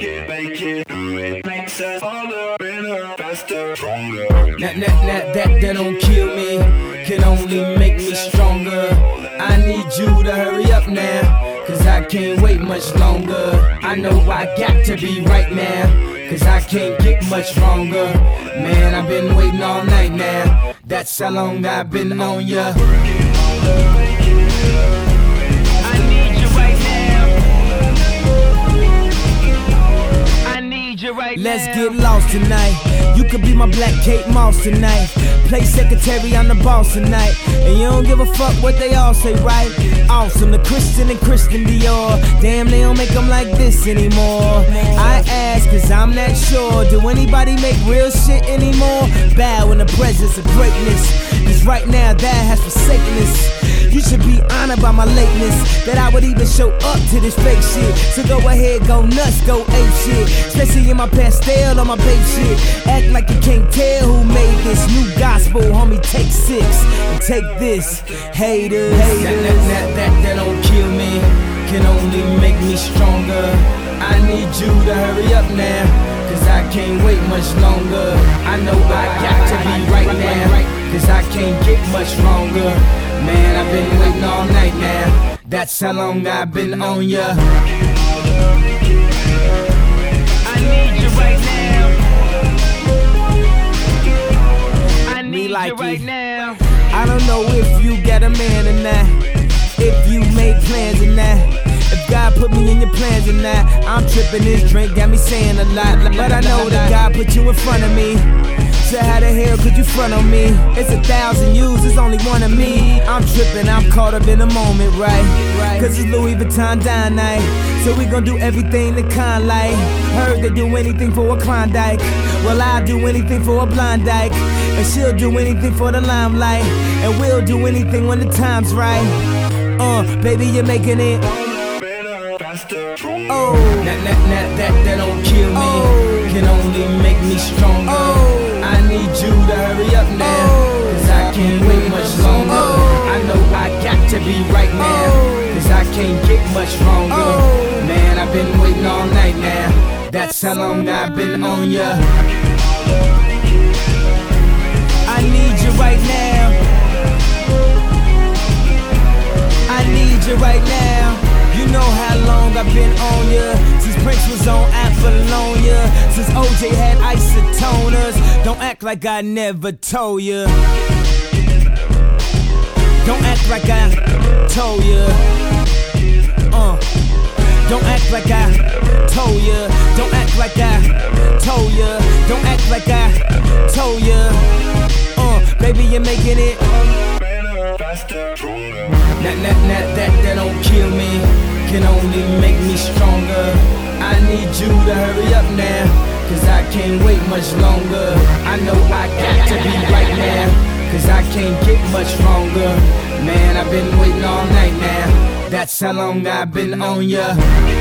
it, do it. Makes us harder, better, faster, stronger. That don't kill me, can only make me stronger. I need you to hurry up now, cause I can't wait much longer. I know I got to be right now, cause I can't get much stronger. Man, I've been waiting all night now, that's how long I've been on ya. I need you right now. I need you right now. Let's get lost tonight. You could be my Black Kate Moss tonight. Play secretary, I'm the boss tonight. And you don't give a fuck what they all say, right? Awesome, the Christian and Christian Dior. Damn, they don't make them like this anymore. I ask, cause I'm not sure. Do anybody make real shit anymore? Bow in the presence of greatness, cause right now that has forsaken us. You should be honored by my lateness, that I would even show up to this fake shit. So go ahead, go nuts, go ape shit. Especially in my pastel on my babe shit. Act like you can't tell who made this new gospel, homie. Take 6 and take this, haters. That don't kill me, can only make me stronger. I need you to hurry up now, cause I can't wait much longer. I know I got to be right now, cause I can't get much stronger. Man, I've been waiting all night now, that's how long I've been on ya. I need you right now. I need you right now. I don't know if you got a man or not, if you made plans or not, if God put me in your plans or not. I'm tripping, this drink got me saying a lot, but I know that God put you in front of me. So how the hell could you front on me? It's 1,000 yous, it's only one of me. I'm tripping, I'm caught up in the moment, right? Cause it's Louis Vuitton dine night, so we gon' do everything the kind like. Heard they do anything for a Klondike, well I'll do anything for a blind dyke. And she'll do anything for the limelight, and we'll do anything when the time's right. Baby, you're making it. Oh, that don't kill me, can only make me stronger. I need you to hurry up now, cause I can't wait much longer. I know I got to be right now, cause I can't get much stronger. Man, I've been waiting all night now, that's how long I've been on ya. I need you right now, I need you right now. You know how long I've been on ya, since Prince was on Apollonia, since OJ had isotoners. Don't act like I never told ya, don't act like I told ya. Don't act like I told ya, don't act like I told ya, don't act like I told ya. Baby, you're making it. That don't kill me, can only make me stronger. I need you to hurry up now, cause I can't wait much longer. I know I got to be right now, cause I can't get much stronger. Man, I've been waiting all night now, that's how long I've been on ya.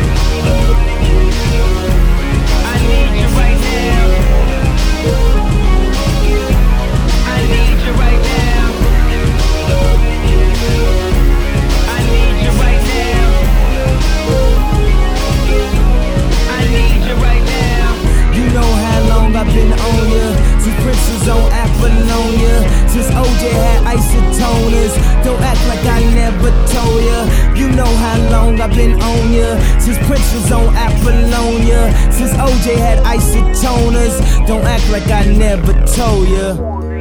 I need you right now. I need you right now. I need you right now. I need you right now. You know how long I've been on ya, since Prince was on Apollonia, since OJ had isotoners. Don't act like I never told ya. You know how long I've been on ya, since Prince was on Apollonia, since OJ had isotoners. Don't act like I never told ya.